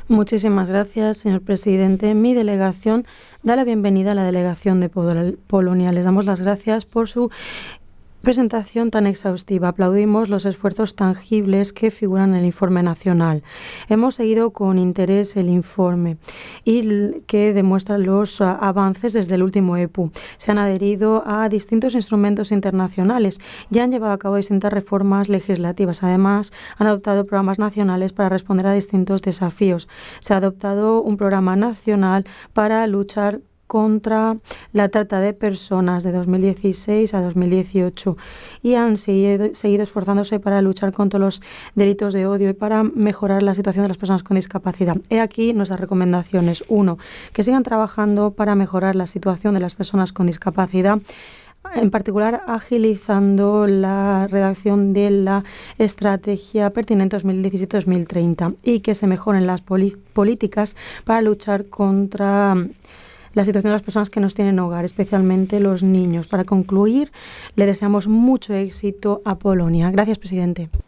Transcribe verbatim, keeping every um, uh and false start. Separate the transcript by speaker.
Speaker 1: Muchísimas gracias, señor presidente. Mi delegación da la bienvenida a la delegación de Pol- Polonia. Les damos las gracias por su presentación tan exhaustiva. Aplaudimos los esfuerzos tangibles que figuran en el informe nacional. Hemos seguido con interés el informe y l- que demuestra los ah, avances desde el último E P U. Se han adherido a distintos instrumentos internacionales y han llevado a cabo distintas reformas legislativas. Además, han adoptado programas nacionales para responder a distintos desafíos. Se ha adoptado un programa nacional para luchar contra la trata de personas de dos mil dieciséis a dos mil dieciocho y han seguido, seguido esforzándose para luchar contra los delitos de odio y para mejorar la situación de las personas con discapacidad. He aquí nuestras recomendaciones. Uno, que sigan trabajando para mejorar la situación de las personas con discapacidad, en particular agilizando la redacción de la estrategia pertinente dos mil diecisiete a dos mil treinta y que se mejoren las poli- políticas para luchar contra la situación de las personas que no tienen hogar, especialmente los niños. Para concluir, le deseamos mucho éxito a Polonia. Gracias, presidente.